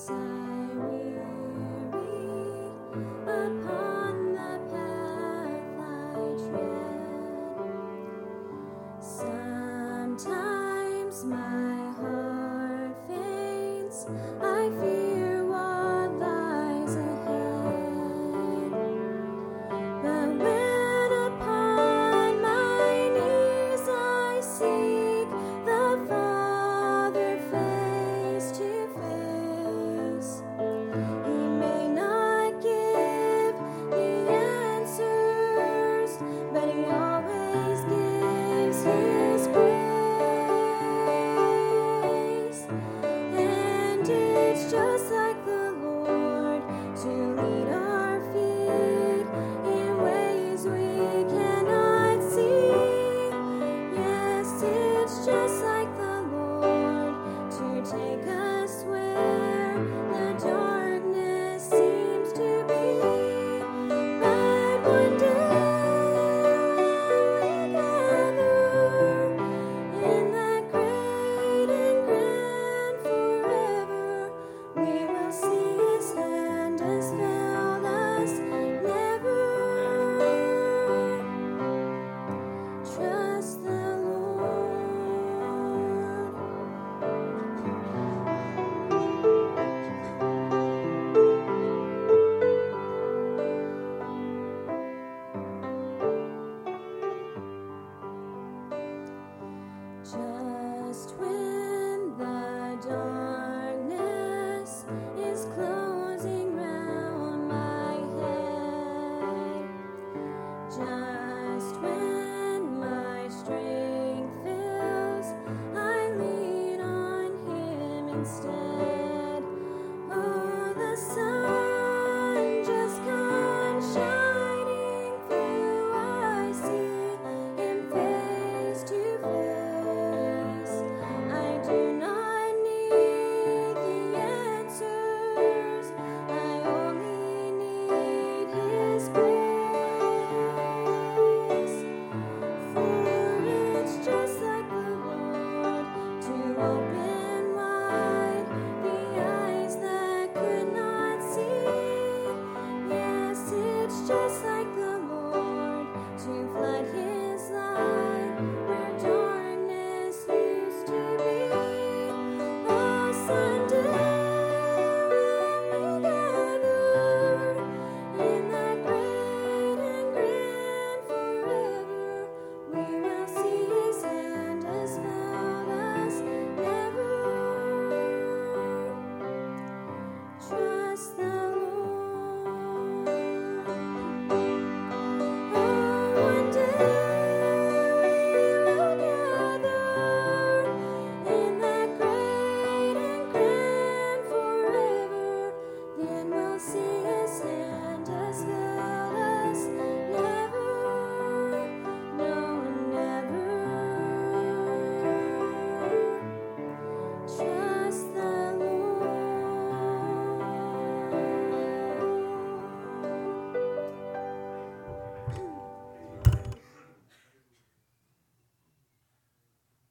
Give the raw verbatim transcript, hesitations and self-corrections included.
sigh weary upon the path I tread. Sometimes my heart faints, I fear what lies ahead. But when upon my knees I seek the Father face to face, He may not give the answers, but He always gives His grace. And it's just like the Lord to lead our feet in ways we cannot see. Yes, it's just like the Lord to take us where the darkness seems to be. But one day we gather in that great and grand forever. We will see His hand has failed us never. Trust the Lord. Just when the darkness is closing round my head, just when my strength fails, I lean on Him instead.